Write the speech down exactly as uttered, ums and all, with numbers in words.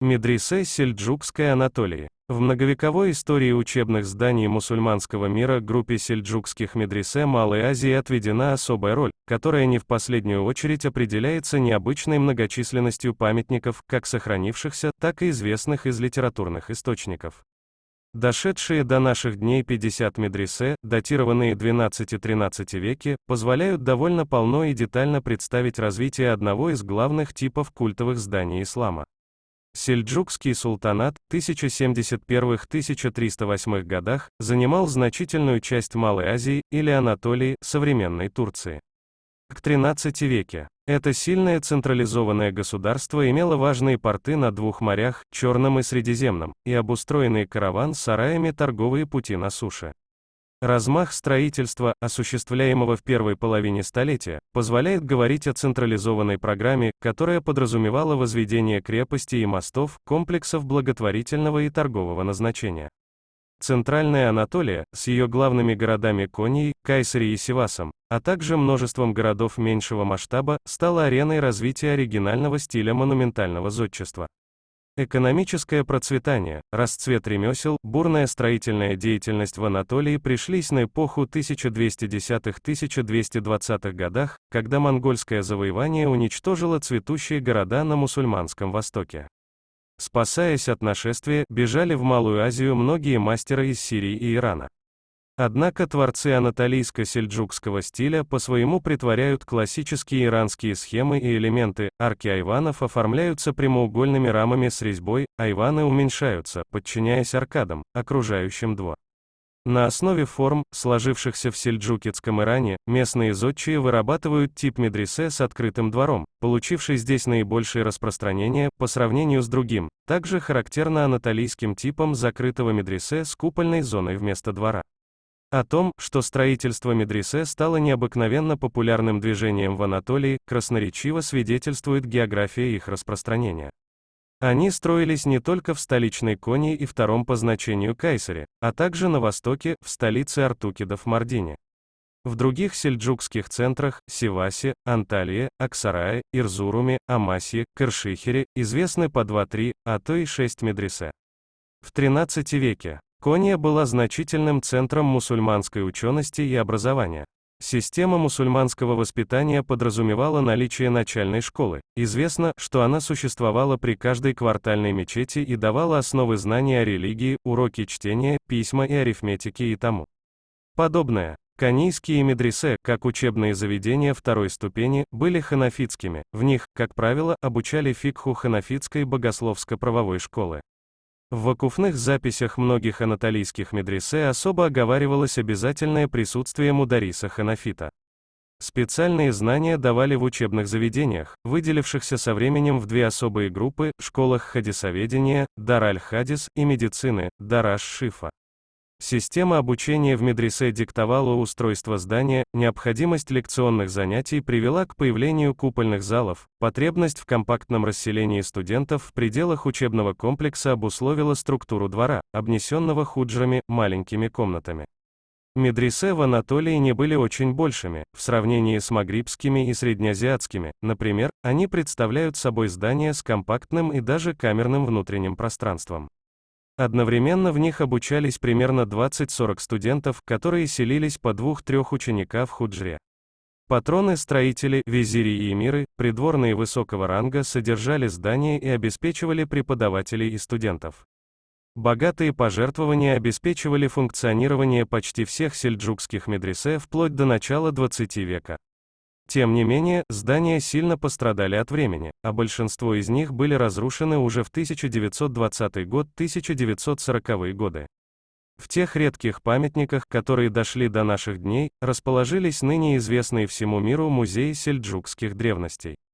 Медресе Сельджукской Анатолии. В многовековой истории учебных зданий мусульманского мира группе сельджукских медресе Малой Азии отведена особая роль, которая не в последнюю очередь определяется необычной многочисленностью памятников, как сохранившихся, так и известных из литературных источников. Дошедшие до наших дней пятьдесят медресе, датированные двенадцатом-тринадцатом веке, позволяют довольно полно и детально представить развитие одного из главных типов культовых зданий ислама. Сельджукский султанат, тысяча семьдесят первый — тысяча триста восьмой годах, занимал значительную часть Малой Азии, или Анатолии, современной Турции. К тринадцатому веке. Это сильное централизованное государство имело важные порты на двух морях, Черном и Средиземном, и обустроенные караван-сараями торговые пути на суше. Размах строительства, осуществляемого в первой половине столетия, позволяет говорить о централизованной программе, которая подразумевала возведение крепостей и мостов, комплексов благотворительного и торгового назначения. Центральная Анатолия, с ее главными городами Коньей, Кайсари и Сивасом, а также множеством городов меньшего масштаба, стала ареной развития оригинального стиля монументального зодчества. Экономическое процветание, расцвет ремесел, бурная строительная деятельность в Анатолии пришлись на эпоху тысяча двести десятых — тысяча двести двадцатых годах, когда монгольское завоевание уничтожило цветущие города на мусульманском востоке. Спасаясь от нашествия, бежали в Малую Азию многие мастера из Сирии и Ирана. Однако творцы анатолийско-сельджукского стиля по своему претворяют классические иранские схемы и элементы, арки айванов оформляются прямоугольными рамами с резьбой, айваны уменьшаются, подчиняясь аркадам, окружающим двор. На основе форм, сложившихся в сельджукидском Иране, местные зодчие вырабатывают тип медресе с открытым двором, получивший здесь наибольшее распространение по сравнению с другим, также характерно анатолийским типом закрытого медресе с купольной зоной вместо двора. О том, что строительство медресе стало необыкновенно популярным движением в Анатолии, красноречиво свидетельствует география их распространения. Они строились не только в столичной Коньи и втором по значению Кайсари, а также на востоке, в столице артукидов Мардине. В других сельджукских центрах – Сивасе, Анталии, Аксарае, Ирзуруме, Амасье, Кыршихире – известны по два-три, а то и шесть медресе. В тринадцатом веке Конья была значительным центром мусульманской учености и образования. Система мусульманского воспитания подразумевала наличие начальной школы. Известно, что она существовала при каждой квартальной мечети и давала основы знаний о религии, уроки чтения, письма и арифметики и тому подобное. Конийские медресе, как учебные заведения второй ступени, были ханафитскими, в них, как правило, обучали фикху ханафитской богословско-правовой школы. В вакуфных записях многих анатолийских медресе особо оговаривалось обязательное присутствие мудариса ханафита. Специальные знания давали в учебных заведениях, выделившихся со временем в две особые группы, школах хадисоведения, дар аль-хадис, и медицины, дар аш-шифа. Система обучения в медресе диктовала устройство здания, необходимость лекционных занятий привела к появлению купольных залов, потребность в компактном расселении студентов в пределах учебного комплекса обусловила структуру двора, обнесенного худжрами, маленькими комнатами. Медресе в Анатолии не были очень большими, в сравнении с магрибскими и среднеазиатскими, например, они представляют собой здания с компактным и даже камерным внутренним пространством. Одновременно в них обучались примерно двадцать-сорок студентов, которые селились по двух-трех ученика в худжре. Патроны, строители, визири и эмиры, придворные высокого ранга содержали здания и обеспечивали преподавателей и студентов. Богатые пожертвования обеспечивали функционирование почти всех сельджукских медресе вплоть до начала двадцатого века. Тем не менее, здания сильно пострадали от времени, а большинство из них были разрушены уже в тысяча девятьсот двадцатый год — тысяча девятьсот сороковые годы. В тех редких памятниках, которые дошли до наших дней, расположились ныне известные всему миру музеи сельджукских древностей.